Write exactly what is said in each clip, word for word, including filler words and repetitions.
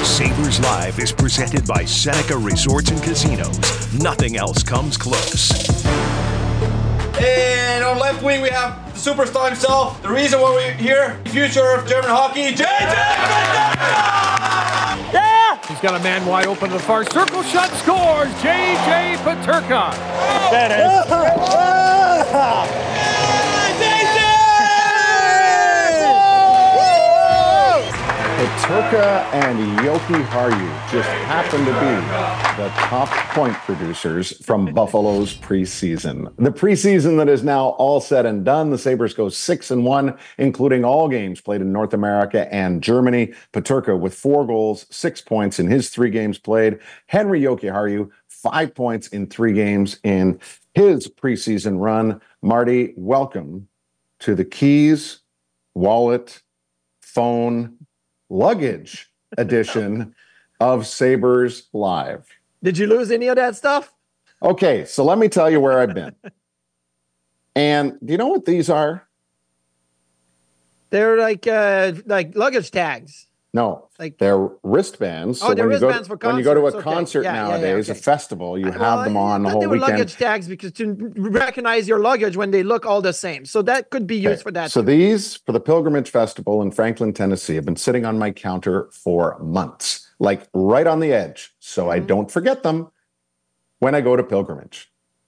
Sabres Live is presented by Seneca Resorts and Casinos. Nothing else comes close. And on left wing, we have the superstar himself. The reason why we're here, future of German hockey, J J Peterka! Yeah! He's got a man wide open to the far circle. Shot scores. J J Peterka. That is. Peterka and Joki Harju just happen to be the top point producers from Buffalo's preseason. The preseason that is now all said and done. The Sabres go six and one, including all games played in North America and Germany. Peterka with four goals, six points in his three games played. Henry Joki Harju, five points in three games in his preseason run. Marty, welcome to the Keys, Wallet, Phone, Luggage edition of Sabres Live. Did you lose any of that stuff? Okay, so let me tell you where I've been. And do you know what these are? They're like uh, like luggage tags. No, like they're wristbands. Oh, so they're wristbands go, for concerts. When you go to a okay. concert yeah, nowadays, yeah, yeah, okay. a festival, you well, have them on I the whole they were weekend. Luggage tags because to recognize your luggage when they look all the same. So that could be used okay. for that. So too. These, for the Pilgrimage Festival in Franklin, Tennessee, have been sitting on my counter for months, like right on the edge, so mm-hmm. I don't forget them when I go to Pilgrimage.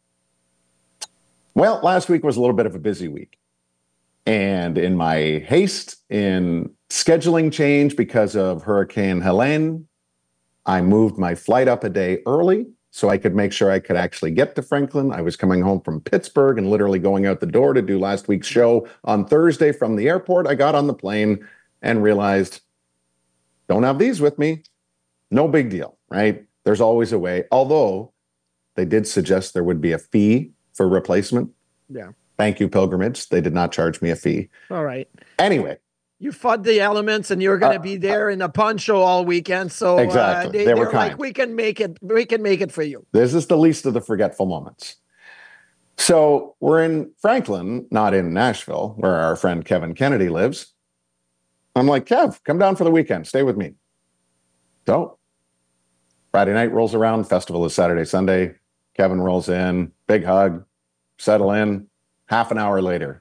Well, last week was a little bit of a busy week. And in my haste in scheduling change because of Hurricane Helene, I moved my flight up a day early so I could make sure I could actually get to Franklin. I was coming home from Pittsburgh and literally going out the door to do last week's show on Thursday from the airport. I got on the plane and realized, don't have these with me. No big deal, right? There's always a way. Although they did suggest there would be a fee for replacement. Yeah. Thank you, Pilgrimage. They did not charge me a fee. All right. Anyway. You fought the elements and you're going to uh, be there in a poncho all weekend. So exactly. uh, they, they were they're kind. like, we can make it. We can make it for you. This is the least of the forgetful moments. So we're in Franklin, not in Nashville, where our friend Kevin Kennedy lives. I'm like, Kev, come down for the weekend. Stay with me. So Friday night rolls around. Festival is Saturday, Sunday. Kevin rolls in. Big hug. Settle in. Half an hour later,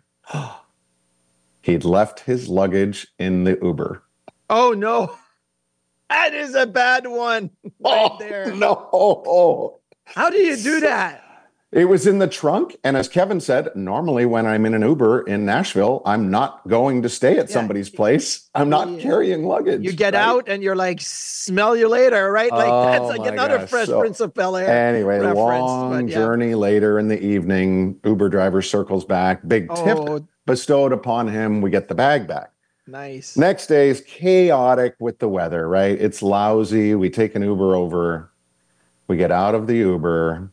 he'd left his luggage in the Uber. Oh, no. That is a bad one right oh, there. No. How do you do that? It was in the trunk. And as Kevin said, normally when I'm in an Uber in Nashville, I'm not going to stay at yeah. somebody's place. I'm not yeah. carrying luggage. You get right? out and you're like, smell you later, right? Like oh, that's like another gosh. Fresh so, Prince of Bel-Air Anyway, reference, long yeah. journey later in the evening, Uber driver circles back. Big tip oh. bestowed upon him. We get the bag back. Nice. Next day is chaotic with the weather, right? It's lousy. We take an Uber over. We get out of the Uber.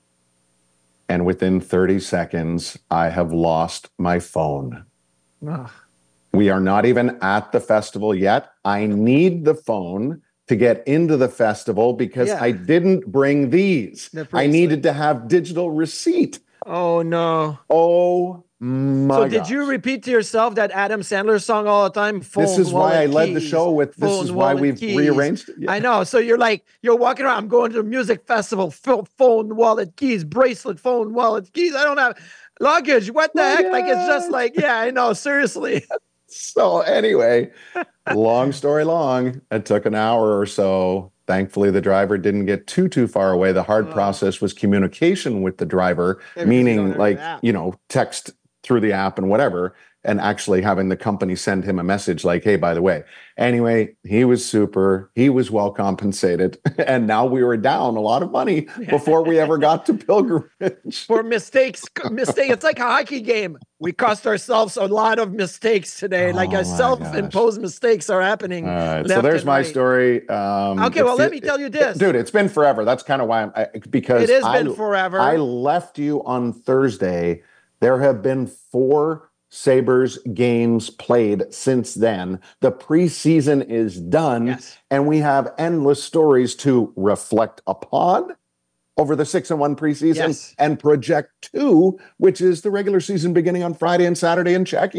And within thirty seconds, I have lost my phone. Ugh. We are not even at the festival yet. I need the phone to get into the festival because yeah. I didn't bring these. I needed to have digital receipt. Oh, no. Oh, my So gosh. did you repeat to yourself that Adam Sandler song all the time? Phone, this is why I led keys, the show with, this phone, is why we've keys. rearranged it. Yeah. I know. So you're like, you're walking around, I'm going to a music festival, phone, wallet, keys, bracelet, phone, wallet, keys. I don't have luggage. What the my heck? God. Like, it's just like, yeah, I know. Seriously. So anyway, long story long, it took an hour or so. Thankfully, the driver didn't get too, too far away. The hard oh. process was communication with the driver, yeah, meaning like, you know, text through the app and whatever, and actually having the company send him a message like, hey, by the way. Anyway, he was super. He was well compensated. And now we were down a lot of money before we ever got to Pilgrimage. For mistakes. Mistake. It's like a hockey game. We cost ourselves a lot of mistakes today. Oh, like a self-imposed gosh. mistakes are happening. All right. So there's my right. story. Um, okay, well, let me tell you this. Dude, it's been forever. That's kind of why I'm, I, because it has I, been forever. I left you on Thursday. There have been four Sabres games played since then. The preseason is done, yes. and we have endless stories to reflect upon over the six and one preseason yes. and project to, which is the regular season beginning on Friday and Saturday in Czechia.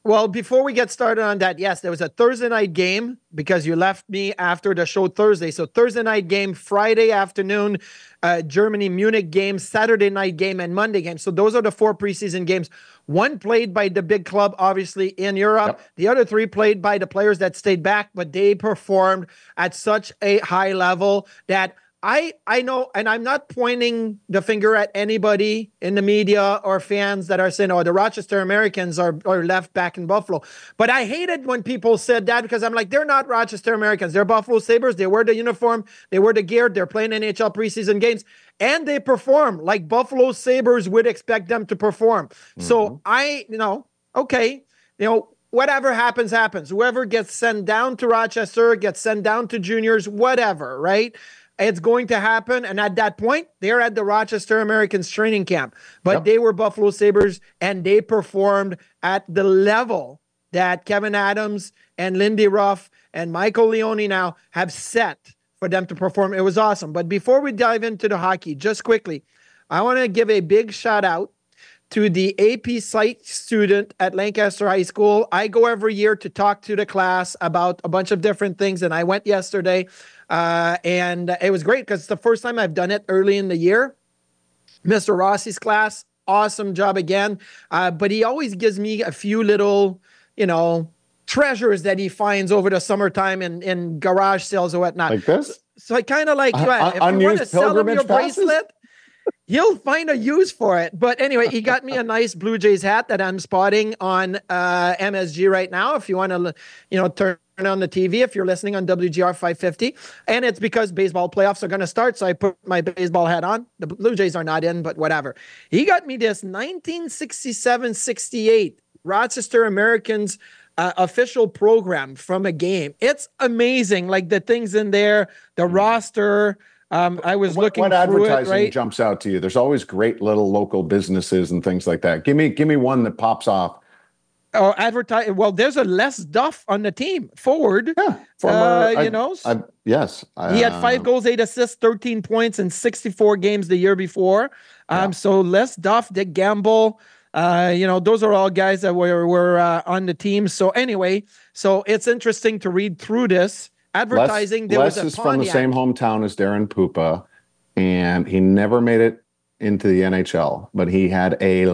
Well, before we get started on that, yes, there was a Thursday night game because you left me after the show Thursday. So Thursday night game, Friday afternoon, uh, Germany Munich game, Saturday night game, and Monday game. So those are the four preseason games. One played by the big club, obviously, in Europe. Yep. The other three played by the players that stayed back, but they performed at such a high level that I I know, and I'm not pointing the finger at anybody in the media or fans that are saying, oh, the Rochester Americans are, are left back in Buffalo. But I hated when people said that because I'm like, they're not Rochester Americans. They're Buffalo Sabres. They wear the uniform. They wear the gear. They're playing N H L preseason games. And they perform like Buffalo Sabres would expect them to perform. Mm-hmm. So I, you know, okay, you know, whatever happens, happens. Whoever gets sent down to Rochester, gets sent down to juniors, whatever, right? It's going to happen. And at that point, they're at the Rochester Americans training camp. But yep. they were Buffalo Sabres, and they performed at the level that Kevyn Adams and Lindy Ruff and Michael Leone now have set for them to perform. It was awesome. But before we dive into the hockey, just quickly, I want to give a big shout out to the A P Psych student at Lancaster High School. I go every year to talk to the class about a bunch of different things, and I went yesterday. Uh, and it was great because it's the first time I've done it early in the year. Mister Rossi's class, awesome job again. Uh, but he always gives me a few little, you know, treasures that he finds over the summertime in, in garage sales or whatnot. Like this? So, so I kind of like, uh, uh, if you want to sell him your passes? bracelet, he'll find a use for it. But anyway, he got me a nice Blue Jays hat that I'm spotting on uh, M S G right now. If you want to, you know, turn on the T V, if you're listening on W G R five fifty. And it's because baseball playoffs are going to start, so I put my baseball hat on. The Blue Jays are not in, but whatever. He got me this nineteen sixty-seven sixty-eight Rochester Americans uh, official program from a game. It's amazing, like the things in there, the roster. Um, I was what, looking what through advertising it, right? jumps out to you? There's always great little local businesses and things like that. Give me, give me one that pops off. Oh, advertise. Well, there's a Les Duff on the team forward. Yeah, former, uh, you I, know. I, yes, he had five goals, eight assists, thirteen points in sixty-four games the year before. Um, yeah. So Les Duff, Dick Gamble, uh, you know, those are all guys that were were uh, on the team. So anyway, so it's interesting to read through this advertising. Les, there Les was a is Pontiac. from the same hometown as Darren Pupa, and he never made it into the N H L, but he had a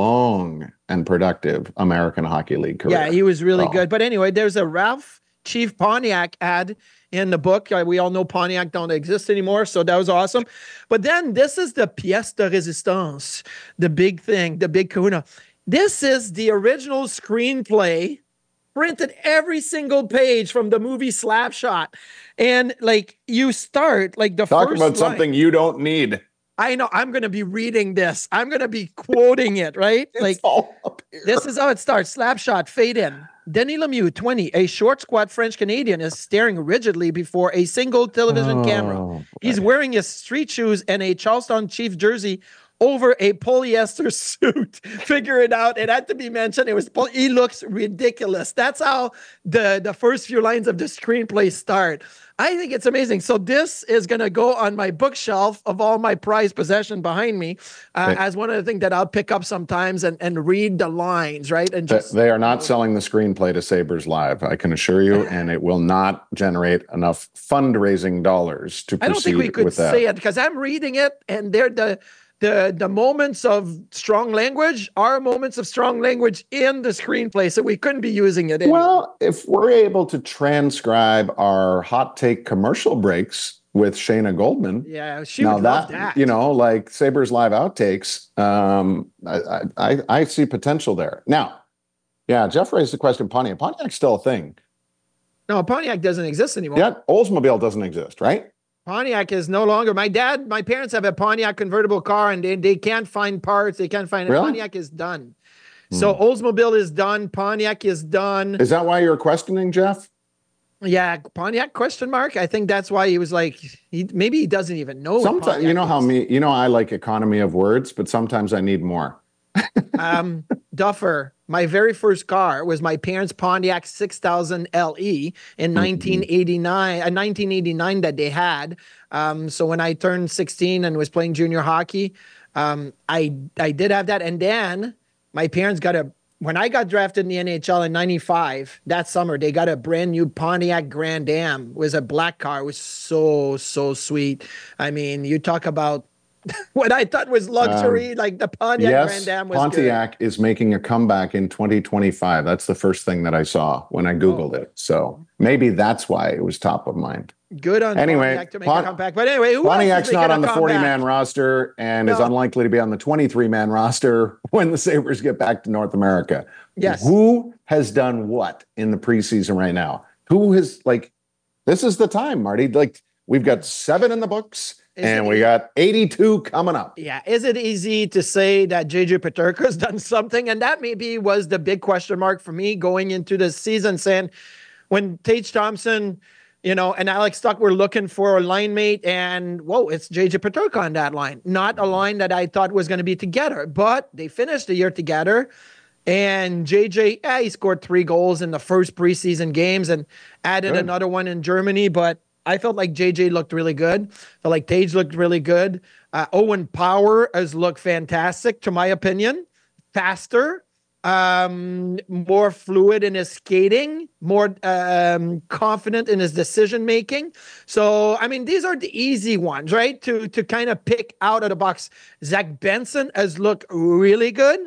long and productive American Hockey League career. Yeah, he was really oh. good. But anyway, there's a Ralph Chief Pontiac ad in the book. Uh, we all know Pontiac don't exist anymore, so that was awesome. But then this is the pièce de résistance, the big thing, the big kahuna. This is the original screenplay, printed every single page from the movie Slapshot. And like you start, like the Talk first about line, something you don't need. I know I'm going to be reading this. I'm going to be quoting it, right? It's like all up here. This is how it starts. Slapshot, fade in. Denis Lemieux, twenty, a short, squat French-Canadian, is staring rigidly before a single television oh, camera. boy. He's wearing his street shoes and a Charleston Chiefs jersey over a polyester suit. Figure it out. It had to be mentioned. It was. He looks ridiculous. That's how the, the first few lines of the screenplay start. I think it's amazing. So this is going to go on my bookshelf of all my prized possession behind me uh, they, as one of the things that I'll pick up sometimes and, and read the lines, right? And just They are not selling the screenplay to Sabres Live, I can assure you, and it will not generate enough fundraising dollars to proceed I don't think we could with that. say it because I'm reading it and they're the the the moments of strong language are moments of strong language in the screenplay, so we couldn't be using it anyway. Well, if we're able to transcribe our hot take commercial breaks with Shayna Goldman, yeah, she now would love that. You know, like Sabres Live outtakes, um, I, I I see potential there. Now, yeah, Jeff raised the question. Pontiac, Pontiac's still a thing. No, Pontiac doesn't exist anymore. Yeah, Oldsmobile doesn't exist, right? Pontiac is no longer. My dad, my parents have a Pontiac convertible car, and they, they can't find parts. They can't find it. Really? Pontiac is done. Hmm. So Oldsmobile is done. Pontiac is done. Is that why you're questioning, Jeff? Yeah, Pontiac question mark. I think that's why he was like, he maybe he doesn't even know. Sometimes you know is. how me. You know I like economy of words, but sometimes I need more. um, Duffer, my very first car was my parents' Pontiac six thousand L E in nineteen eighty-nine, uh, nineteen eighty-nine that they had. Um, so when I turned sixteen and was playing junior hockey, um, I I did have that. And then my parents got a when I got drafted in the N H L in ninety-five, that summer, they got a brand new Pontiac Grand Am. It was a black car. It was so, so sweet. I mean, you talk about what I thought was luxury, um, like the Pontiac yes, Grand Am was Pontiac good. is making a comeback in twenty twenty-five. That's the first thing that I saw when I Googled oh. it. So maybe that's why it was top of mind. Good on anyway, Pontiac to make Pon- a comeback. But anyway, who Pontiac's else is not on the forty-man comeback? roster and no. is unlikely to be on the twenty-three-man roster when the Sabres get back to North America. Yes. Who has done what in the preseason right now? Who has, like, this is the time, Marty. Like, we've got seven in the books. Is and we got eighty-two coming up. Yeah. Is it easy to say that J J Peterka has done something? And that maybe was the big question mark for me going into the season, saying when Tage Thompson, you know, and Alex Tuch were looking for a line mate, and whoa, it's J J Peterka on that line. Not a line that I thought was going to be together, but they finished the year together. And J J, yeah, he scored three goals in the first preseason games and added good. another one in Germany, but I felt like J J looked really good. Felt like Tage looked really good. Uh, Owen Power has looked fantastic, to my opinion. Faster, um, more fluid in his skating, more um, confident in his decision making. So, I mean, these are the easy ones, right? To to kind of pick out of the box. Zach Benson has looked really good,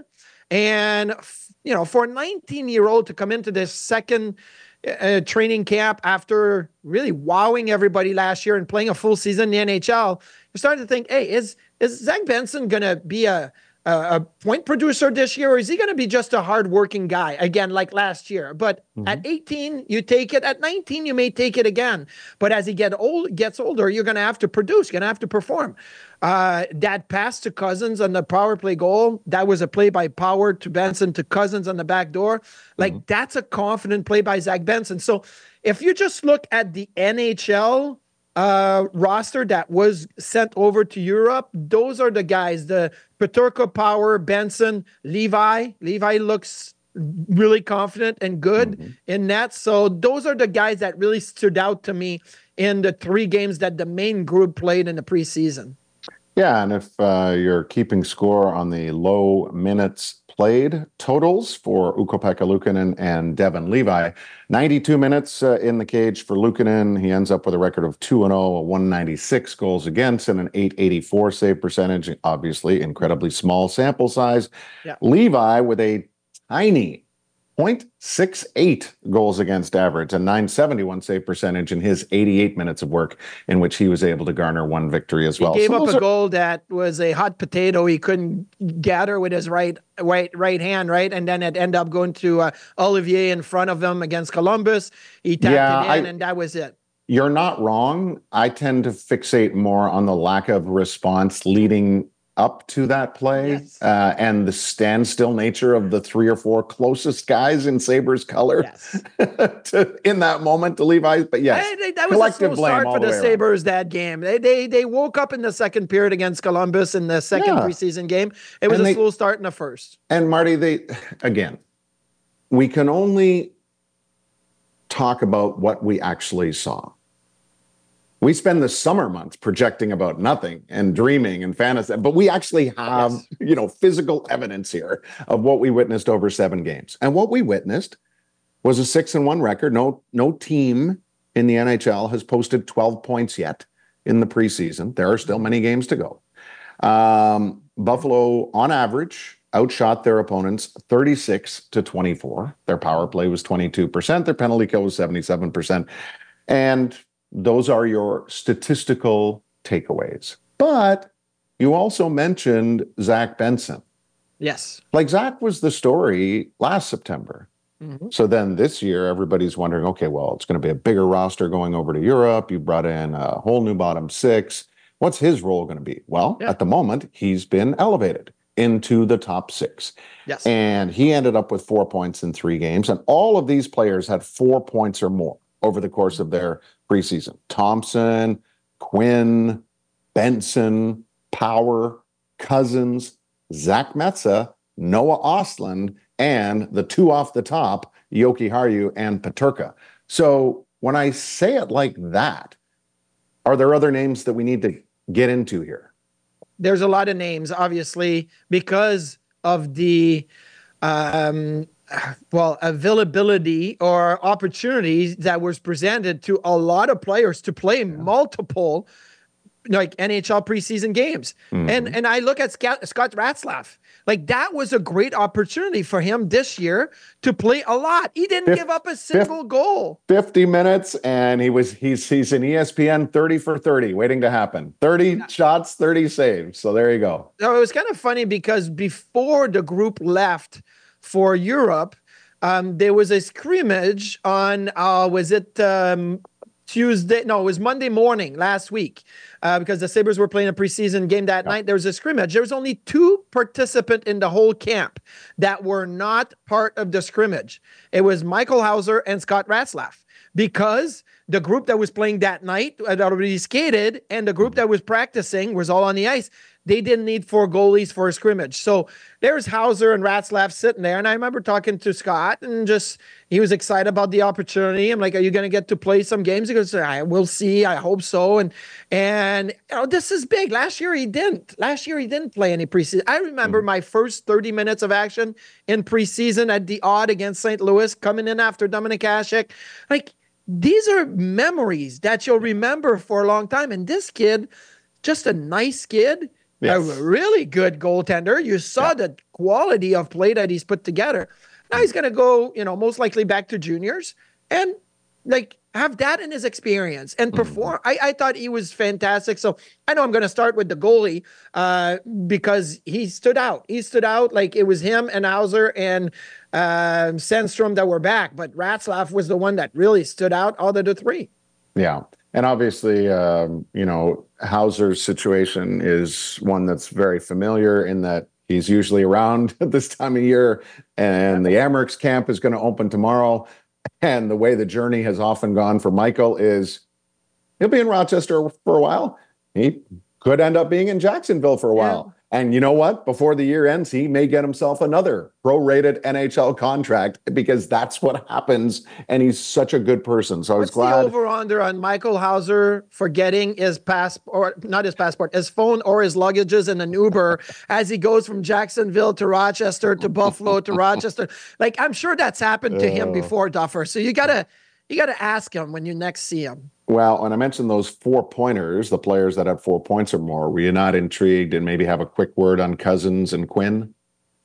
and you know, for a nineteen-year-old to come into this second Uh, training camp after really wowing everybody last year and playing a full season in the N H L, you're starting to think, hey, is is Zach Benson going to be a, a, a point producer this year, or is he going to be just a hardworking guy, again, like last year? But mm-hmm. at eighteen, you take it. At nineteen, you may take it again. But as he get old, gets older, you're going to have to produce. You're going to have to perform. Uh, that pass to Cousins on the power play goal, that was a play by Power to Benson to Cousins on the back door. Like, mm-hmm. that's a confident play by Zach Benson. So if you just look at the N H L uh, roster that was sent over to Europe, those are the guys, the Peterka, Power, Benson, Levi. Levi looks really confident and good mm-hmm. in that. So those are the guys that really stood out to me in the three games that the main group played in the preseason. Yeah, and if uh, you're keeping score on the low minutes played totals for Ukko-Pekka Luukkonen and Devon Levi, ninety-two minutes uh, in the cage for Luukkonen. He ends up with a record of two and oh, a one ninety-six goals against, and an eight eighty-four save percentage. Obviously, incredibly small sample size. Yeah. Levi with a tiny point six eight goals against average, a nine seventy-one save percentage in his eighty-eight minutes of work, in which he was able to garner one victory as well. He gave so up a are... goal that was a hot potato he couldn't gather with his right right right hand, right? And then it ended up going to uh, Olivier in front of him against Columbus. He tapped yeah, it in, I... and that was it. You're not wrong. I tend to fixate more on the lack of response leading up to that play yes. uh, and the standstill nature of the three or four closest guys in Sabres color yes. to, in that moment to Levi. But yes, I, they, that was a slow start for the, the Sabres around. That game. They, they they woke up in the second period against Columbus in the second yeah. preseason game. It was and a they, slow start in the first. And Marty, they again, we can only talk about what we actually saw. We spend the summer months projecting about nothing and dreaming and fantasy, but we actually have, yes. you know, physical evidence here of what we witnessed over seven games. And what we witnessed was a six and one record. No, no team in the N H L has posted twelve points yet in the preseason. There are still many games to go. Um, Buffalo, on average, outshot their opponents thirty-six to twenty-four. Their power play was twenty-two percent. Their penalty kill was seventy-seven percent. And those are your statistical takeaways. But you also mentioned Zach Benson. Yes. Like, Zach was the story last September. Mm-hmm. So then this year, everybody's wondering, okay, well, it's going to be a bigger roster going over to Europe. You brought in a whole new bottom six. What's his role going to be? Well, yeah. at the moment, he's been elevated into the top six. Yes. And he ended up with four points in three games. And all of these players had four points or more over the course of their preseason. Thompson, Quinn, Benson, Power, Cousins, Zach Metsa, Noah Ostlund, and the two off the top, Jokiharju and Peterka. So when I say it like that, are there other names that we need to get into here? There's a lot of names, obviously, because of the um, well, availability or opportunities that was presented to a lot of players to play yeah. multiple like N H L preseason games. Mm-hmm. And and I look at Scott, Scott Ratzlaff. Like that was a great opportunity for him this year to play a lot. He didn't fifty, give up a single fifty, goal. fifty minutes and he was he's he's an E S P N thirty for thirty waiting to happen. thirty yeah. shots, thirty saves. So there you go. So it was kind of funny because before the group left for Europe, um, there was a scrimmage on uh, was it um, Tuesday? No, it was Monday morning last week. Uh, because the Sabres were playing a preseason game that yeah. night. There was a scrimmage. There was only two participants in the whole camp that were not part of the scrimmage. It was Michael Hauser and Scott Ratzlaff, because the group that was playing that night had already skated, and the group that was practicing was all on the ice. They didn't need four goalies for a scrimmage. So there's Hauser and Ratzlaff sitting there. And I remember talking to Scott, and just, he was excited about the opportunity. I'm like, are you going to get to play some games? He goes, I will see. I hope so. And, and, you know, this is big. Last year he didn't. Last year he didn't play any preseason. I remember mm-hmm. my first thirty minutes of action in preseason at the Odd against Saint Louis, coming in after Dominik Hasek. Like, these are memories that you'll remember for a long time. And this kid, just a nice kid. Yes. A really good goaltender. You saw yeah. the quality of play that he's put together. Now he's going to go, you know, most likely back to juniors and like have that in his experience and perform. Mm-hmm. I, I thought he was fantastic. So I know I'm going to start with the goalie uh, because he stood out. He stood out like it was him and Hauser and uh, Sandstrom that were back. But Ratzlaff was the one that really stood out out of the three. Yeah. And obviously, um, you know, Hauser's situation is one that's very familiar in that he's usually around at this time of year, and the Amerks camp is going to open tomorrow. And the way the journey has often gone for Michael is he'll be in Rochester for a while. He could end up being in Jacksonville for a while. Yeah. And you know what? Before the year ends, he may get himself another prorated N H L contract because that's what happens. And he's such a good person. So I was What's glad. The over-under on Michael Hauser forgetting his passport, not his passport, his phone or his luggages in an Uber as he goes from Jacksonville to Rochester to Buffalo to Rochester. Like, I'm sure that's happened to uh, him before, Duffer. So you gotta you gotta ask him when you next see him. Well, when I mentioned those four pointers, the players that have four points or more, were you not intrigued and maybe have a quick word on Cousins and Quinn?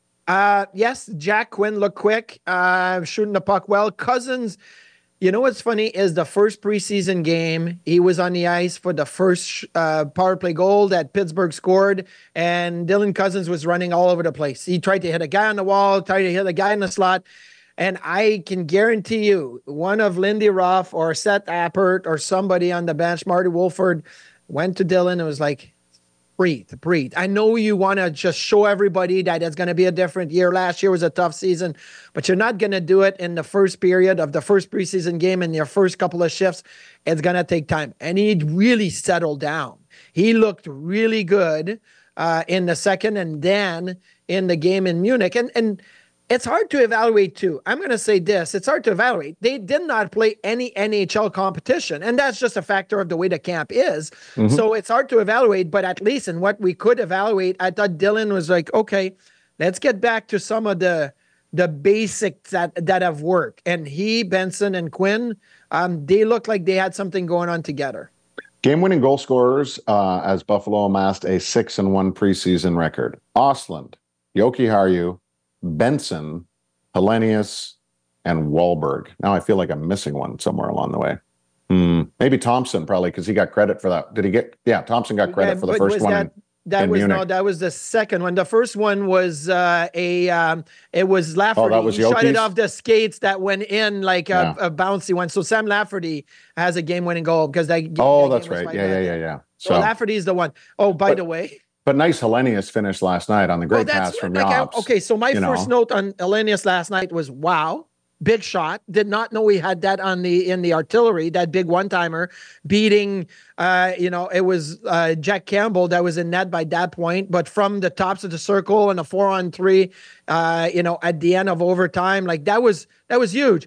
Uh, yes, Jack Quinn looked quick, uh, shooting the puck well. Cousins, you know what's funny is the first preseason game, he was on the ice for the first uh, power play goal that Pittsburgh scored, and Dylan Cousins was running all over the place. He tried to hit a guy on the wall, tried to hit a guy in the slot. And I can guarantee you, one of Lindy Ruff or Seth Appert or somebody on the bench, Marty Wolford, went to Dylan and was like, breathe, breathe. I know you want to just show everybody that it's going to be a different year. Last year was a tough season, but you're not going to do it in the first period of the first preseason game in your first couple of shifts. It's going to take time. And he really settled down. He looked really good uh, in the second and then in the game in Munich. And, and, It's hard to evaluate, too. I'm going to say this. It's hard to evaluate. They did not play any N H L competition, and that's just a factor of the way the camp is. Mm-hmm. So it's hard to evaluate, but at least in what we could evaluate, I thought Dylan was like, okay, let's get back to some of the the basics that, that have worked. And he, Benson, and Quinn, um, they looked like they had something going on together. Game-winning goal scorers uh, as Buffalo amassed a six and one preseason record. Ostlund, Jokiharju, Benson, Hellenius, and Wahlberg. Now I feel like I'm missing one somewhere along the way. Hmm. Maybe Thompson, probably, because he got credit for that. Did he get? Yeah, Thompson got credit yeah, for the first one. That, in, that in was Munich. no, that was the second one. The first one was uh, a. Um, it was Lafferty. Oh, that was he shot it Yoki's? off the skates that went in like a, Yeah. a bouncy one. So Sam Lafferty has a game-winning goal because that. Oh, that that's game was right. five Yeah, yeah, nine. yeah, yeah. So, So, Lafferty is the one. Oh, by But- the way. but nice Hellenius finished last night on the great Oh, that's pass from like, I- Jobs. okay, so my you first know. note on Elenius last night was, wow, big shot. Did not know he had that on the in the artillery, that big one-timer, beating, uh, you know, it was uh, Jack Campbell that was in net by that point, but from the tops of the circle and a four-on-three, uh, you know, at the end of overtime, like that was that was huge.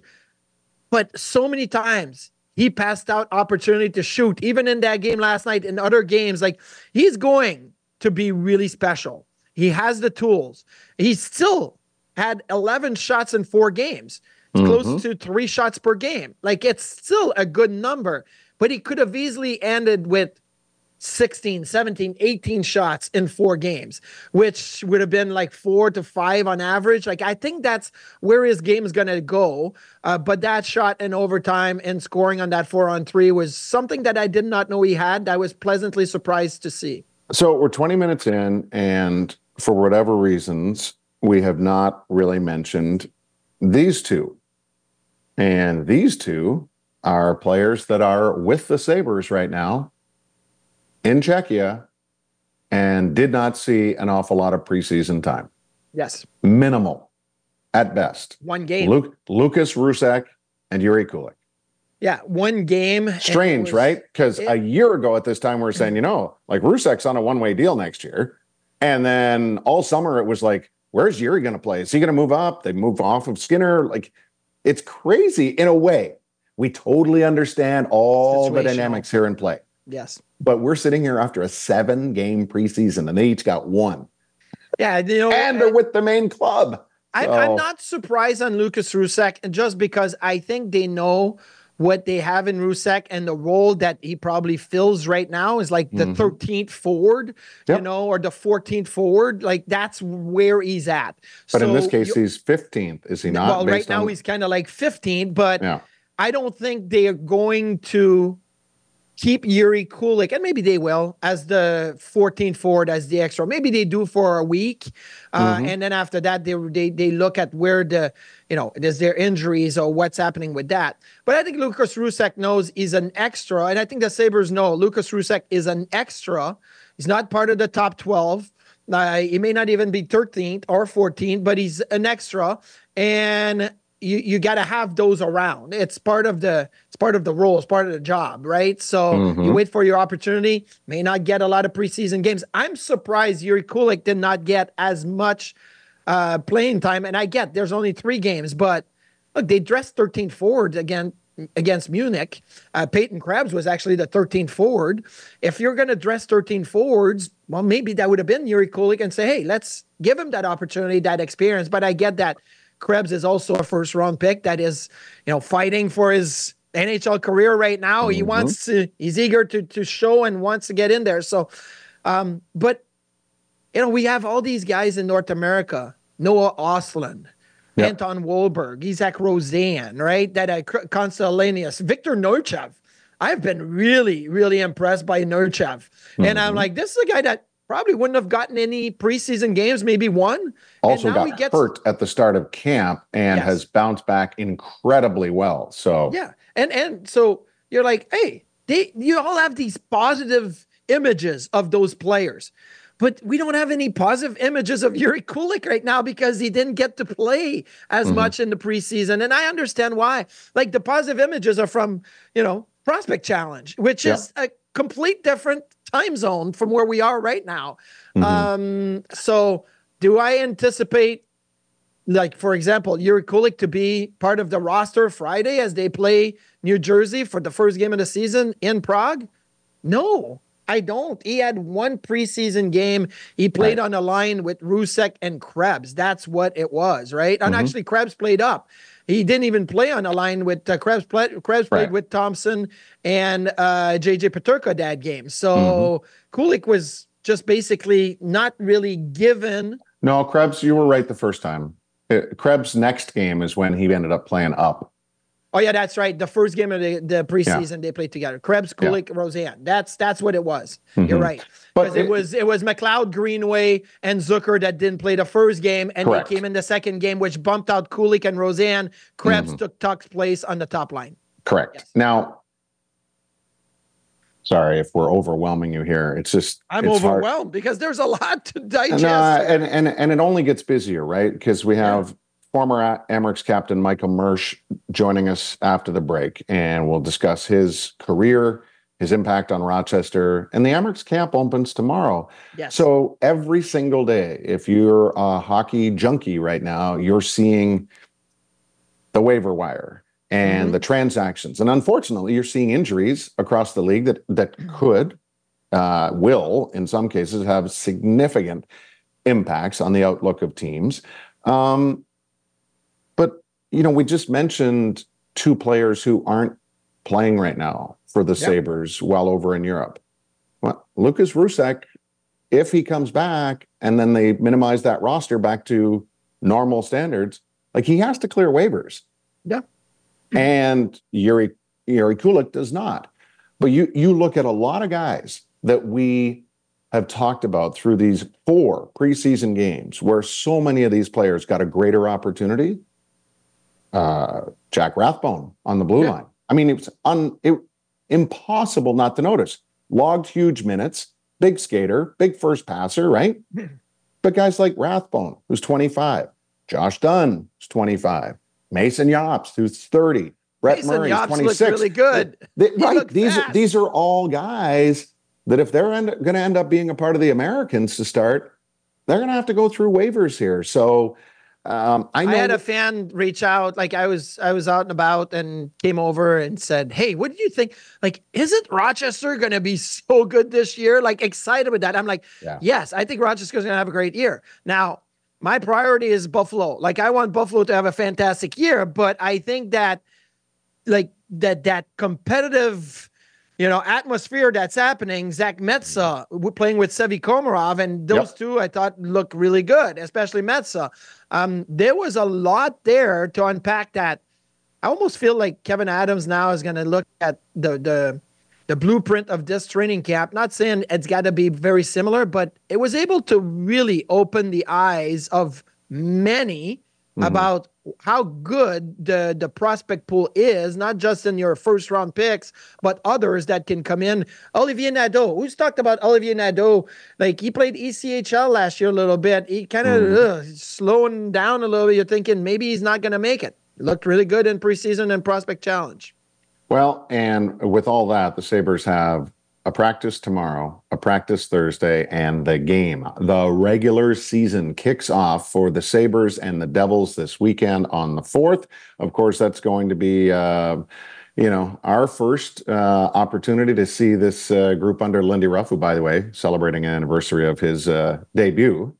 But so many times he passed out opportunity to shoot, even in that game last night, in other games. Like, he's going to be really special. He has the tools. He's still had eleven shots in four games. It's Mm-hmm. close to three shots per game. Like, it's still a good number, but he could have easily ended with sixteen, seventeen, eighteen shots in four games, which would have been like four to five on average. Like, I think that's where his game is going to go. Uh, but that shot in overtime and scoring on that four on three was something that I did not know he had. I was pleasantly surprised to see. So we're twenty minutes in, and for whatever reasons, we have not really mentioned these two. And these two are players that are with the Sabres right now in Czechia and did not see an awful lot of preseason time. Yes. Minimal at best. One game. Luke, Lucas Rusek and Yuri Kulik. Yeah, one game. Strange, was, right? Because it, a year ago at this time, we were saying, you know, like Rusek's on a one-way deal next year. And then all summer it was like, where's Yuri going to play? Is he going to move up? They move off of Skinner. Like, it's crazy in a way. We totally understand all the dynamics here in play. Yes. But we're sitting here after a seven-game preseason, and they each got one. Yeah, you know, and they're with the main club. I, So- I'm not surprised on Lucas Rusek, just because I think they know what they have in Rusek, and the role that he probably fills right now is like the Mhm. thirteenth forward, Yep. you know, or the fourteenth forward. Like, that's where he's at. But in this So case, you- he's fifteenth, is he not? well, right based now on- he's kind of like fifteenth, but Yeah. I don't think they are going to keep Yuri Kulik, and maybe they will, as the fourteenth forward, as the extra. Maybe they do for a week, uh, Mhm. and then after that, they, they they look at where the, you know, is there injuries or what's happening with that. But I think Lucas Rusek knows he's an extra, and I think the Sabres know Lucas Rusek is an extra. He's not part of the top twelve. Uh, he may not even be thirteenth or fourteenth, but he's an extra, and you you got to have those around. It's part of the it's part of the role. It's part of the job, right? So Mhm. you wait for your opportunity. May not get a lot of preseason games. I'm surprised Yuri Kulik did not get as much uh, playing time. And I get there's only three games, but look, they dressed thirteen forwards again against Munich. Uh, Peyton Krebs was actually the thirteenth forward. If you're going to dress thirteen forwards, well, maybe that would have been Yuri Kulik, and say, hey, let's give him that opportunity, that experience. But I get that Krebs is also a first round pick that is, you know, fighting for his N H L career right now. Mm-hmm. He wants to, he's eager to to show and wants to get in there. So, um, but you know, we have all these guys in North America: Noah Ostlund, Yep. Anton Wolberg, Isaac Rosen, right? That uh, Constellanius, Victor Nurchev. I've been really, really impressed by Nurchev, mm-hmm. and I'm like, this is a guy that probably wouldn't have gotten any preseason games, maybe one. Also and now got he gets, hurt at the start of camp and Yes. has bounced back incredibly well. So Yeah. And and so you're like, hey, they you all have these positive images of those players. But we don't have any positive images of Yuri Kulik right now because he didn't get to play as Mhm. much in the preseason. And I understand why. Like, the positive images are from, you know, Prospect Challenge, which Yeah. is a complete different time zone from where we are right now. Mhm. Um, so do I anticipate, like, for example, Yuri Kulik to be part of the roster Friday as they play New Jersey for the first game of the season in Prague? No, I don't. He had one preseason game. He played Right. on a line with Rusek and Krebs. That's what it was, right? And Mhm. actually, Krebs played up. He didn't even play on a line with uh, Krebs. Play, Krebs played Right. with Thompson and uh, J J Peterka that game. So Mm-hmm. Kulik was just basically not really given. no, Krebs, you were right the first time. Uh, Krebs' next game is when he ended up playing up. Oh yeah, that's right. The first game of the, the preseason they played together. Krebs, Yeah. Kulik, Roseanne. That's that's what it was. You're Mhm. right. But Because it, it- was it was McLeod, Greenway, and Zucker that didn't play the first game, and Correct. they came in the second game, which bumped out Kulik and Roseanne. Krebs Mhm. took Tuck's place on the top line. Correct. Yes. Now, sorry if we're overwhelming you here. It's just I'm it's hard. overwhelmed because there's a lot to digest. No, and and and it only gets busier, right? Because we have former A- Amerks captain Michael Mersch joining us after the break, and we'll discuss his career, his impact on Rochester, and the Amerks camp opens tomorrow. Yes. So every single day, if you're a hockey junkie right now, you're seeing the waiver wire and Mhm. the transactions, and unfortunately, you're seeing injuries across the league that that could, uh, will, in some cases, have significant impacts on the outlook of teams. Um, but, you know, we just mentioned two players who aren't playing right now for the yep. Sabres well over in Europe. Well, Lucas Rusek, if he comes back and then they minimize that roster back to normal standards, like he has to clear waivers. Yeah. And Yuri, Yuri Kulik does not. But you you look at a lot of guys that we have talked about through these four preseason games where so many of these players got a greater opportunity. Uh, Jack Rathbone on the blue yeah. line. I mean, it was un, it, impossible not to notice. Logged huge minutes, big skater, big first passer, right? But guys like Rathbone, who's twenty-five, Josh Dunn, who's twenty-five, Mason Jobst, who's thirty, Brett Mason Murray, Jobst twenty-six. Looks really good. They, they, right? These fast. these are all guys that if they're going to end up being a part of the Americans to start, they're going to have to go through waivers here. So. Um, I, know I had a fan reach out, like I was, I was out and about and came over and said, "Hey, what do you think? Like, isn't Rochester going to be so good this year? Like excited with that." I'm like, yeah. yes, I think Rochester's going to have a great year. Now, my priority is Buffalo. Like I want Buffalo to have a fantastic year, but I think that like that, that competitive, you know, atmosphere that's happening, Zach Metsa playing with Sevi Komarov, and those yep. two I thought looked really good, especially Metsa. Um, there was a lot there to unpack that. I almost feel like Kevin Adams now is going to look at the, the the blueprint of this training camp. Not saying it's got to be very similar, but it was able to really open the eyes of many mm-hmm. about how good the, the prospect pool is, not just in your first round picks, but others that can come in. Olivier Nadeau, who's talked about Olivier Nadeau? Like he played E C H L last year a little bit. He kind of mm. slowing down a little bit. You're thinking maybe he's not going to make it. He looked really good in preseason and prospect challenge. Well, and with all that, the Sabres have a practice tomorrow, a practice Thursday, and the game. The regular season kicks off for the Sabres and the Devils this weekend on the fourth. Of course, that's going to be, uh, you know, our first uh, opportunity to see this uh, group under Lindy Ruff, who, by the way, celebrating an anniversary of his uh, debut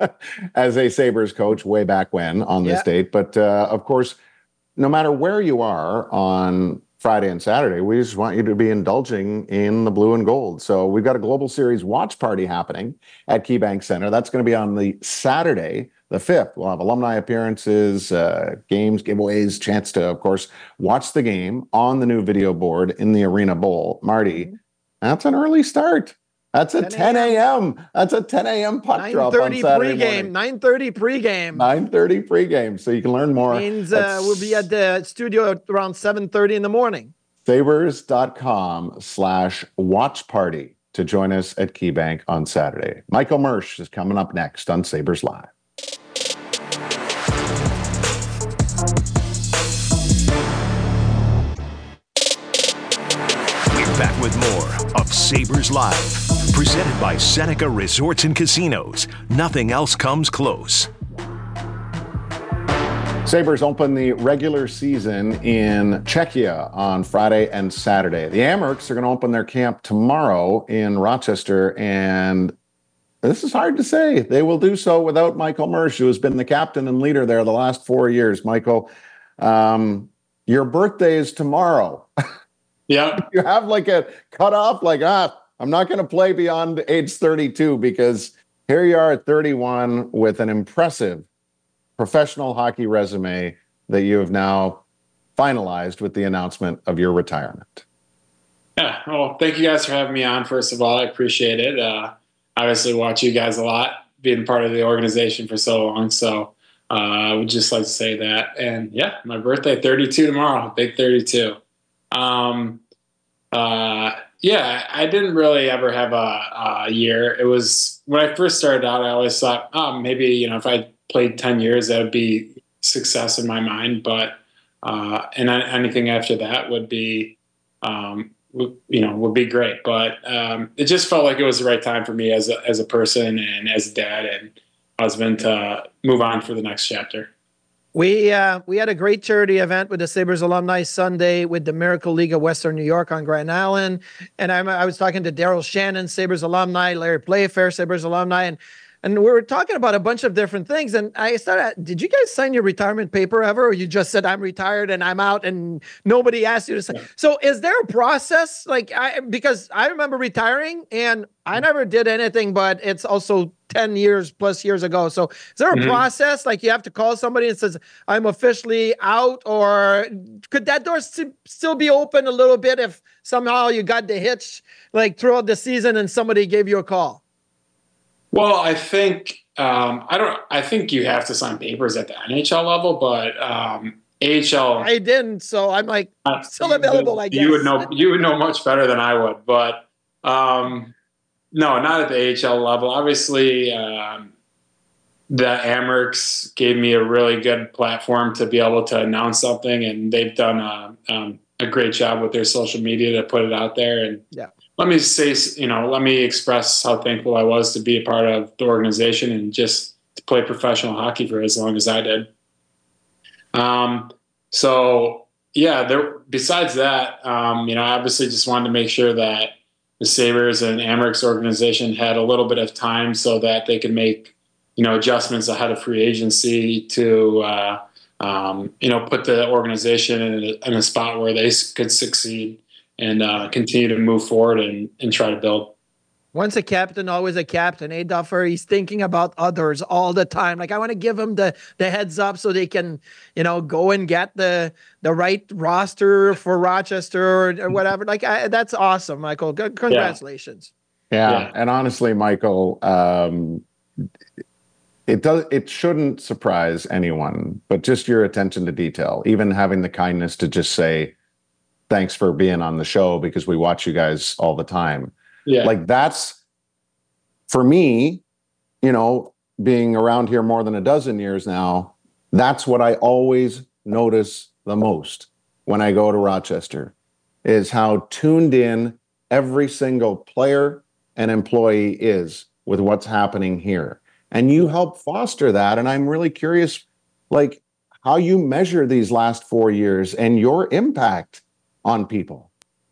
as a Sabres coach way back when on this yeah. date. But, uh, of course, no matter where you are on Friday and Saturday, we just want you to be indulging in the blue and gold. So we've got a Global Series watch party happening at KeyBank Center. That's going to be on the Saturday, the fifth. We'll have alumni appearances, uh, games, giveaways, chance to, of course, watch the game on the new video board in the Arena Bowl. Marty, that's an early start. That's a ten a.m. That's a ten a.m. puck drop on Saturday morning. nine thirty pregame. nine thirty pregame. So you can learn more. Means uh, we'll be at the studio around seven thirty in the morning. Sabres.com slash watch party to join us at KeyBank on Saturday. Michael Mersch is coming up next on Sabres Live. We're back with more of Sabres Live. Presented by Seneca Resorts and Casinos. Nothing else comes close. Sabres open the regular season in Czechia on Friday and Saturday. The Amerks are going to open their camp tomorrow in Rochester, and this is hard to say. They will do so without Michael Mersch, who has been the captain and leader there the last four years. Michael, um, your birthday is tomorrow. Yeah. You have like a cutoff, like, ah, I'm not going to play beyond age thirty-two, because here you are at thirty-one with an impressive professional hockey resume that you have now finalized with the announcement of your retirement. Yeah. Well, thank you guys for having me on. First of all, I appreciate it. Uh, obviously watch you guys a lot, being part of the organization for so long. So uh, I would just like to say that. And yeah, my birthday, thirty-two tomorrow, big thirty-two. Um, uh, Yeah, I didn't really ever have a, a year. It was when I first started out, I always thought, oh, maybe, you know, if I played ten years, that would be success in my mind. But, uh, and anything after that would be, um, w- you know, would be great. But um, it just felt like it was the right time for me as a, as a person and as a dad and husband to move on for the next chapter. We uh, we had a great charity event with the Sabres Alumni Sunday with the Miracle League of Western New York on Grand Island. And I, I was talking to Daryl Shannon, Sabres alumni, Larry Playfair, Sabres alumni. And and we were talking about a bunch of different things. And I started, did you guys sign your retirement paper ever? Or you just said, I'm retired and I'm out and nobody asked you to sign? Yeah. So is there a process? Like, I, because I remember retiring and I never did anything, but it's also ten years plus years ago. So is there a mm-hmm. process? Like you have to call somebody and says, I'm officially out, or could that door st- still be open a little bit if somehow you got the hitch like throughout the season and somebody gave you a call? Well, I think, um, I don't, I think you have to sign papers at the N H L level, but, um, A H L. I didn't. So I'm like uh, still available, I guess. You would know, you would know much better than I would, but, um, no, not at the A H L level. Obviously, um, the Amerks gave me a really good platform to be able to announce something, and they've done a, um, a great job with their social media to put it out there. And yeah. let me say, you know, let me express how thankful I was to be a part of the organization and just to play professional hockey for as long as I did. Um, so yeah, there, besides that, um, you know, I obviously just wanted to make sure that the Sabres and Amerks organization had a little bit of time so that they could make, you know, adjustments ahead of free agency to, uh, um, you know, put the organization in a, in a spot where they could succeed and uh, continue to move forward and, and try to build. Once a captain, always a captain. Hey, Duffer, he's thinking about others all the time. Like, I want to give him the the heads up so they can, you know, go and get the the right roster for Rochester or, or whatever. Like, I, that's awesome, Michael. Good, congratulations. Yeah. yeah. And honestly, Michael, um, it does. It shouldn't surprise anyone, but just your attention to detail, even having the kindness to just say, thanks for being on the show because we watch you guys all the time. Yeah. Like that's, for me, you know, being around here more than a dozen years now, that's what I always notice the most when I go to Rochester is how tuned in every single player and employee is with what's happening here. And you help foster that. And I'm really curious, like, how you measure these last four years and your impact on people.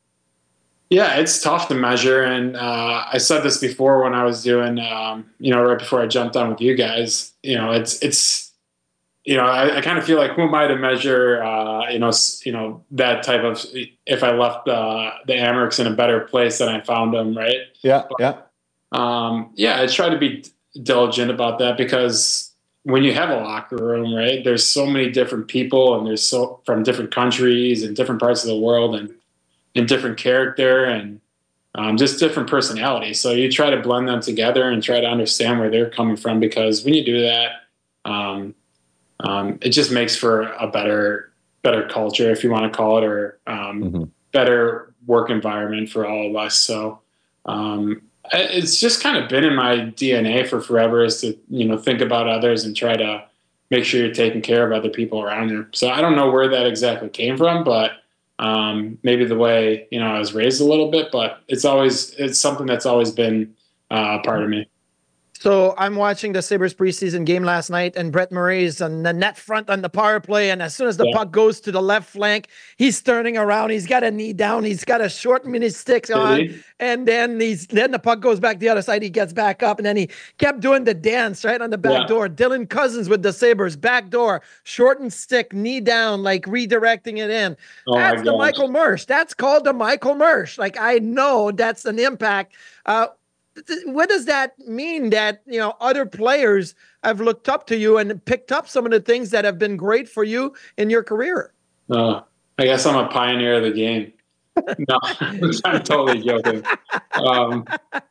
Yeah, it's tough to measure. And uh, I said this before when I was doing, um, you know, right before I jumped on with you guys, you know, it's, it's, you know, I, I kind of feel like who am I to measure, uh, you know, you know, that type of, if I left uh, the Amerks in a better place than I found them. Right. Yeah. But, yeah. Um, yeah. I try to be diligent about that because when you have a locker room, right, there's so many different people and there's so from different countries and different parts of the world and, and different character and um, just different personalities. So you try to blend them together and try to understand where they're coming from, because when you do that, um, um, it just makes for a better, better culture, if you want to call it, or um, mm-hmm. better work environment for all of us. So um, it's just kind of been in my D N A for forever, is to, you know, think about others and try to make sure you're taking care of other people around you. So I don't know where that exactly came from, but Um, maybe the way, you know, I was raised a little bit, but it's always, it's something that's always been uh, a part of me. So I'm watching the Sabres preseason game last night, and Brett Murray's on the net front on the power play. And as soon as the yeah. puck goes to the left flank, he's turning around. He's got a knee down. He's got a short mini stick on. Really? And then he's then the puck goes back the other side. He gets back up, and then he kept doing the dance right on the back yeah. door. Dylan Cousins with the Sabres, back door, shortened stick, knee down, like redirecting it in. Oh that's the Michael Mersch. That's called the Michael Mersch. Like, I know that's an impact. Uh, What does that mean that, you know, other players have looked up to you and picked up some of the things that have been great for you in your career? Uh, I guess I'm a pioneer of the game. No, I'm totally joking. Um,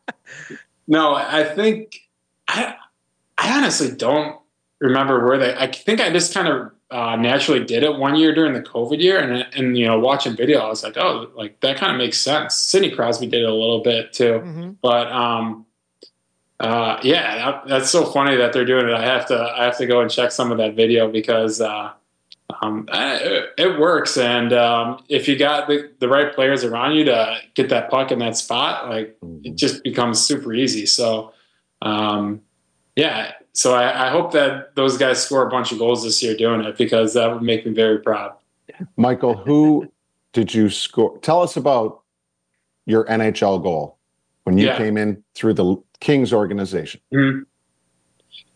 no, I think I, I honestly don't remember where they, I think I just kind of uh, naturally did it one year during the COVID year. And, and, you know, watching video, I was like, oh, like that kind of makes sense. Sidney Crosby did it a little bit too. Mm-hmm. But, um, uh, yeah, that, that's so funny that they're doing it. I have to, I have to go and check some of that video because, uh, um, it, it works. And, um, if you got the, the right players around you to get that puck in that spot, like mm-hmm. it just becomes super easy. So, um, yeah. So I, I hope that those guys score a bunch of goals this year doing it, because that would make me very proud. Michael, who did you score? Tell us about your N H L goal when you yeah. came in through the Kings organization. Mm-hmm.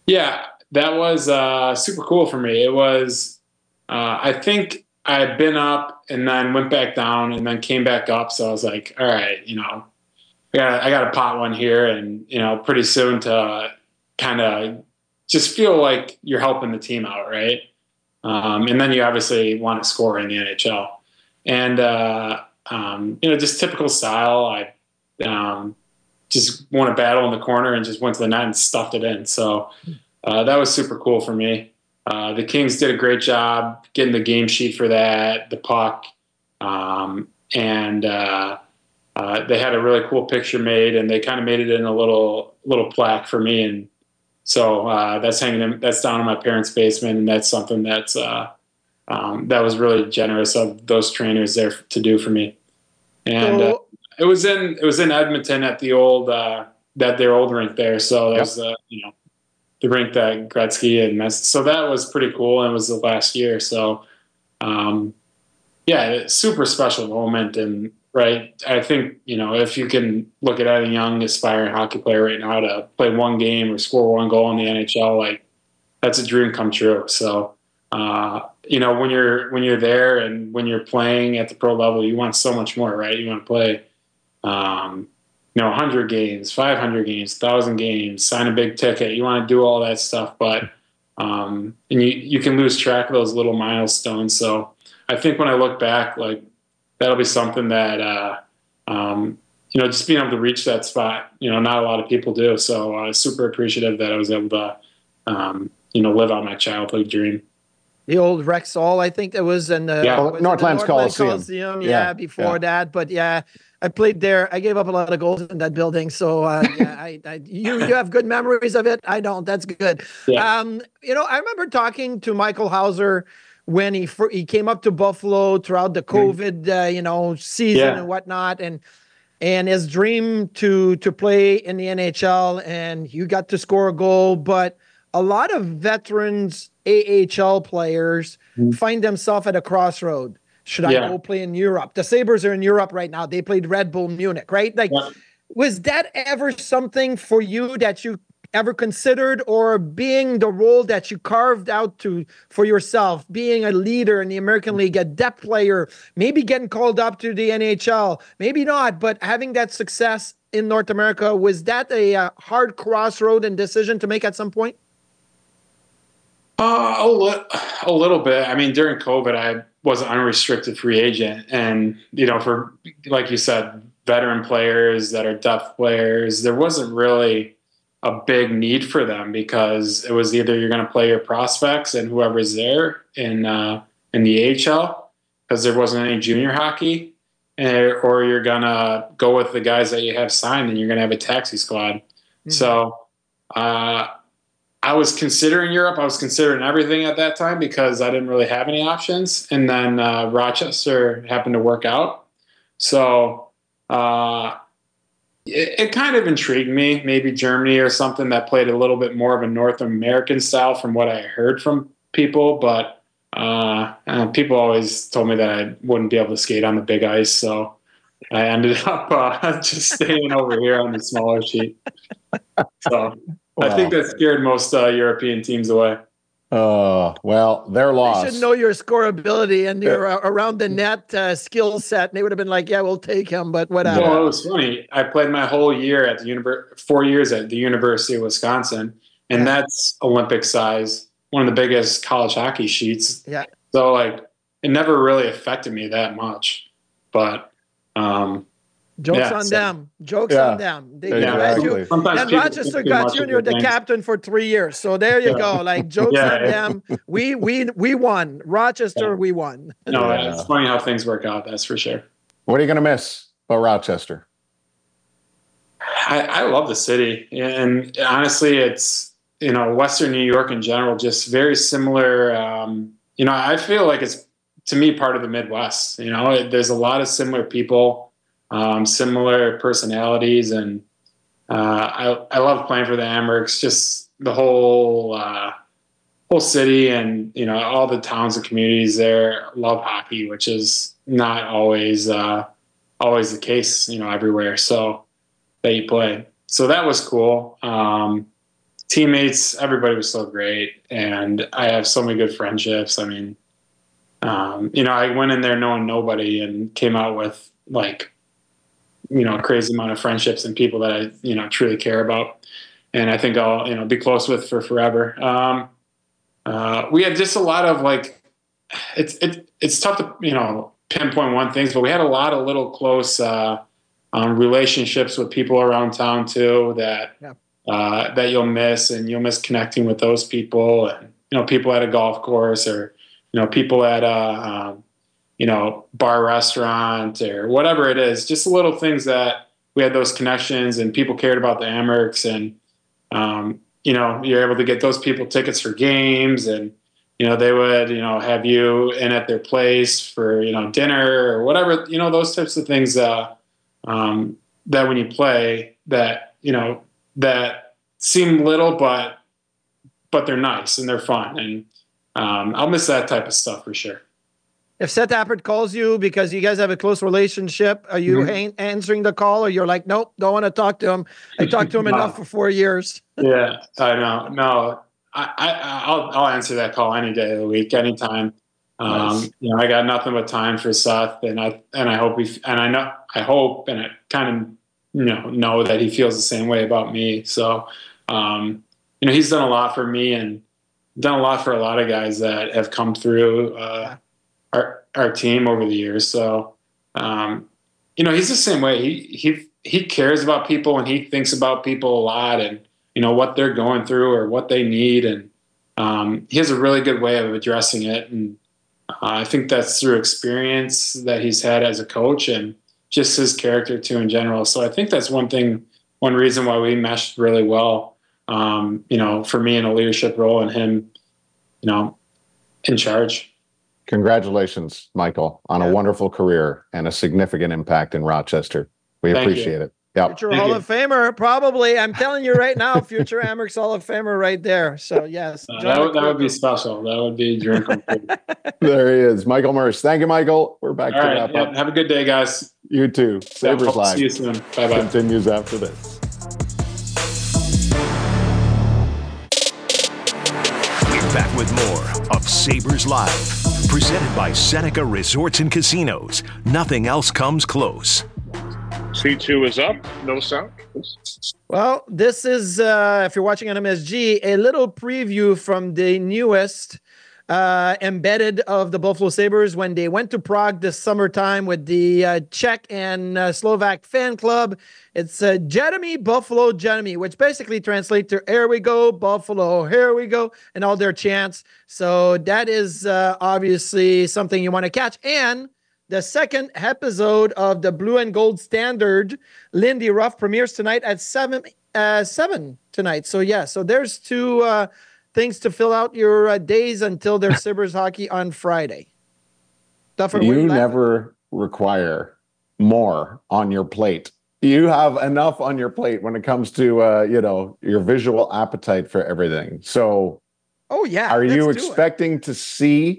Yeah, that was uh, super cool for me. It was, uh, I think I had been up and then went back down and then came back up. So I was like, all right, you know, I got I got to pot one here, and you know, pretty soon to kind of just feel like you're helping the team out, right? Um, and then you obviously want to score in the N H L, and uh, um, you know, just typical style. I um, just won a battle in the corner and just went to the net and stuffed it in. So uh, that was super cool for me. Uh, the Kings did a great job getting the game sheet for that, the puck, um, and uh, uh, they had a really cool picture made, and they kind of made it in a little little plaque for me, and so uh, that's hanging in, that's down in my parents' basement, and that's something that's uh, um, that was really generous of those trainers there to do for me. And uh, it was in it was in Edmonton at the old uh, that their old rink there, so that yep. was uh, you know. the rink that Gretzky and Messi. So that was pretty cool. And it was the last year. So, um, yeah, super special moment. And right, I think, you know, if you can look at any young aspiring hockey player right now to play one game or score one goal in the N H L, like that's a dream come true. So, uh, you know, when you're, when you're there and when you're playing at the pro level, you want so much more, right? You want to play, um, you know, one hundred games, five hundred games, one thousand games, sign a big ticket. You want to do all that stuff, but um, and you, you can lose track of those little milestones. So I think when I look back, like that'll be something that, uh, um, you know, just being able to reach that spot, you know, not a lot of people do. So I was super appreciative that I was able to, um, you know, live out my childhood dream. The old Rexall, I think it was in the yeah. was Northlands the Northland Coliseum. Coliseum. Yeah, Yeah, before yeah. that. But yeah, I played there. I gave up a lot of goals in that building. So uh, yeah, I, I, you you have good memories of it. I don't. That's good. Yeah. Um, you know, I remember talking to Michael Hauser when he fir- he came up to Buffalo throughout the COVID uh, you know season Yeah. and whatnot, and and his dream to to play in the N H L, and you got to score a goal, but a lot of veterans A H L players mm-hmm. find themselves at a crossroad. Should I yeah. go play in Europe? The Sabres are in Europe right now. They played Red Bull Munich, right? Like, yeah. was that ever something for you that you ever considered, or being the role that you carved out to for yourself, being a leader in the American League, a depth player, maybe getting called up to the N H L, maybe not, but having that success in North America, was that a uh, hard crossroad and decision to make at some point? Uh, a, li- a little bit. I mean, during COVID, I was an unrestricted free agent. And, you know, for, like you said, veteran players that are depth players, there wasn't really a big need for them, because it was either you're going to play your prospects and whoever's there in, uh, in the A H L, because there wasn't any junior hockey, and, or you're going to go with the guys that you have signed and you're going to have a taxi squad. Mm-hmm. So, uh, I was considering Europe. I was considering everything at that time because I didn't really have any options. And then uh, Rochester happened to work out. So uh, it, it kind of intrigued me, maybe Germany or something that played a little bit more of a North American style from what I heard from people. But uh, uh, people always told me that I wouldn't be able to skate on the big ice. So I ended up uh, just staying over here on the smaller sheet. So Wow. I think that scared most uh, European teams away. Uh, well, they're lost. They should know your scoreability and your uh, around the net uh, skill set. And they would have been like, yeah, we'll take him, but whatever. Well, it was funny. I played my whole year at the univer- four years at the University of Wisconsin, and yeah. that's Olympic size, one of the biggest college hockey sheets. Yeah. So, like, it never really affected me that much. But, um, Jokes yeah, on so, them. Jokes yeah. on them. They Yeah, got exactly. you. Sometimes And people Rochester think too got much you, of and you're the things. captain for three years. So there you Yeah. go. Like, jokes Yeah. on them. We we we won. Rochester, Yeah. we won. No, Yeah. it's funny how things work out. That's for sure. What are you going to miss about Rochester? I, I love the city, and honestly, it's, you know, Western New York in general, just very similar. Um, you know, I feel like it's, to me, part of the Midwest. You know, it, there's a lot of similar people, um, similar personalities, and uh, I I love playing for the Amerks. Just the whole uh, whole city, and you know, all the towns and communities there love hockey, which is not always uh, always the case, you know, everywhere. So that you play. So that was cool. Um, teammates, everybody was so great. And I have so many good friendships. I mean, um, you know, I went in there knowing nobody and came out with like, you know, a crazy amount of friendships and people that I, you know, truly care about. And I think I'll, you know, be close with for forever. Um, uh, we had just a lot of like, it's, it, it's tough to, you know, pinpoint one things, but we had a lot of little close, uh, um, relationships with people around town too, that, yeah. uh, that you'll miss, and you'll miss connecting with those people, and, you know, people at a golf course, or, you know, people at a, um, you know, bar, restaurant, or whatever it is, just little things that we had those connections and people cared about the Amerks, and, um, you know, you're able to get those people tickets for games, and, you know, they would, you know, have you in at their place for, you know, dinner or whatever, you know, those types of things, uh, um, that when you play that, you know, that seem little, but, but they're nice and they're fun. And, um, I'll miss that type of stuff for sure. If Seth Appert calls you because you guys have a close relationship, are you mm-hmm. answering the call, or you're like, nope, don't want to talk to him? I talked to him no. enough for four years. Yeah, I know. No, I, I, I'll, I'll answer that call any day of the week, anytime. Um, nice. You know, I got nothing but time for Seth, and I and I hope he and I know I hope and I kind of you know know that he feels the same way about me. So, um, you know, he's done a lot for me and done a lot for a lot of guys that have come through uh, our our team over the years. So, um, you know, he's the same way. He he he cares about people, and he thinks about people a lot, and you know what they're going through or what they need, and um, he has a really good way of addressing it. And uh, I think that's through experience that he's had as a coach, and just his character too in general. So I think that's one thing, one reason why we meshed really well. Um, you know, for me in a leadership role, and him, you know, in charge. Congratulations, Michael, on yeah. a wonderful career and a significant impact in Rochester. We Thank appreciate you. it. Yep. Future Thank Hall you. of Famer, probably. I'm telling you right now, future Amerks Hall of Famer right there. So, yes. Uh, that, would, that would be special. That would be a dream come true. There he is, Michael Merce. Thank you, Michael. We're back All to right. wrap Yeah, up. have a good day, guys. You too. Sabres yeah, Live. See you soon. Bye-bye. Continues after this. We're back with more of Sabres Live. Presented by Seneca Resorts and Casinos. Nothing else comes close. C two is up. No sound. Well, this is, uh, if you're watching on M S G, a little preview from the newest uh, embedded of the Buffalo Sabres when they went to Prague this summertime with the uh, Czech and uh, Slovak fan club. It's uh, Jeremy Buffalo Jeremy, which basically translates to "Here we go, Buffalo, here we go," and all their chants. So that is uh, obviously something you want to catch. And the second episode of the Blue and Gold Standard, Lindy Ruff, premieres tonight at seven, uh, seven tonight. So, yeah, so there's two uh, things to fill out your uh, days until there's Sabres hockey on Friday. Duffer, you you never require more on your plate. You have enough on your plate when it comes to, uh, you know, your visual appetite for everything. So, oh, yeah. Are you expecting it. to see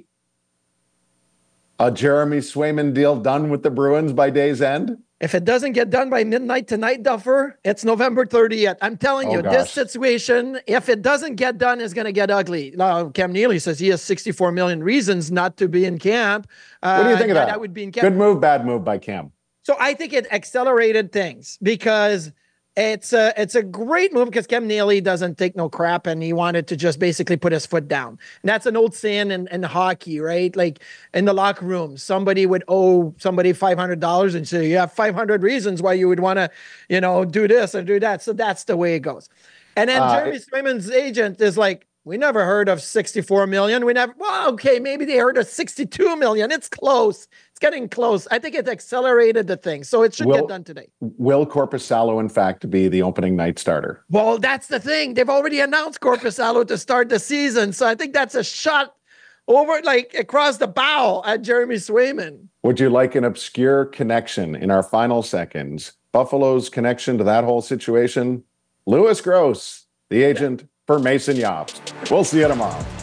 a Jeremy Swayman deal done with the Bruins by day's end? If it doesn't get done by midnight tonight, Duffer, it's November thirtieth. I'm telling oh, you, gosh. this situation, if it doesn't get done, is going to get ugly. Now, Cam Neely says he has sixty-four million reasons not to be in camp. Uh, what do you think of that? I would be in camp. Good move, bad move by Cam. So I think it accelerated things because it's a, it's a great move because Cam Neely doesn't take no crap, and he wanted to just basically put his foot down. And that's an old saying in, in hockey, right? Like in the locker room, somebody would owe somebody five hundred dollars and say, you have five hundred reasons why you would want to, you know, do this or do that. So that's the way it goes. And then uh, Jeremy Swayman's agent is like, we never heard of sixty-four million. We never, well, okay, maybe they heard of sixty-two million. It's close. It's getting close. I think it accelerated the thing. So it should will, get done today. Will Korpisalo, in fact, be the opening night starter? Well, that's the thing. They've already announced Korpisalo to start the season. So I think that's a shot over, like across the bow at Jeremy Swayman. Would you like an obscure connection in our final seconds? Buffalo's connection to that whole situation? Louis Gross, the agent for Mason Jobst. We'll see you tomorrow.